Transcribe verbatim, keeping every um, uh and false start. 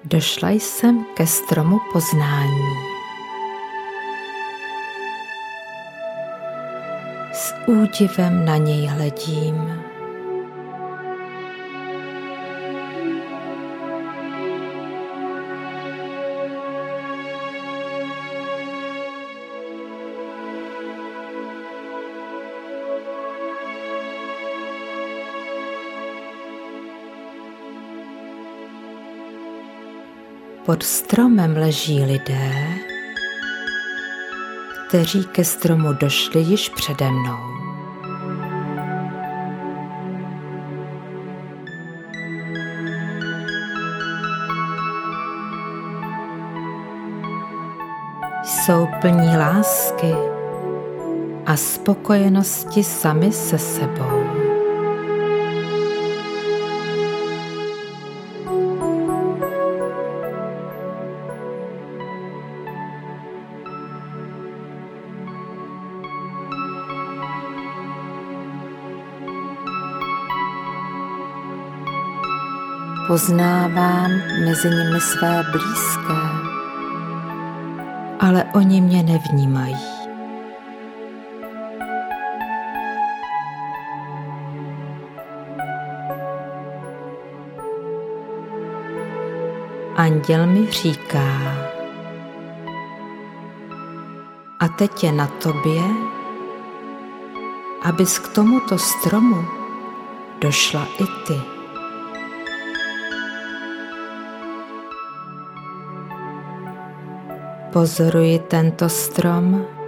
Došla jsem ke stromu poznání. S údivem na něj hledím. Pod stromem leží lidé, kteří ke stromu došli již přede mnou. Jsou plní lásky a spokojenosti sami se sebou. Poznávám mezi nimi své blízké, ale oni mě nevnímají. Anděl mi říká: a teď je na tobě, abys k tomuto stromu došla i ty. Pozoruji tento strom